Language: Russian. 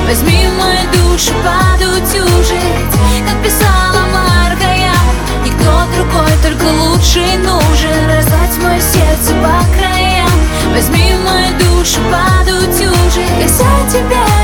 Возьми мою душу подутюжить, как писала Маргая. Никто другой, только лучший нужен. Разлать мое сердце по краям. Возьми мою душу подутюжить, я за тебя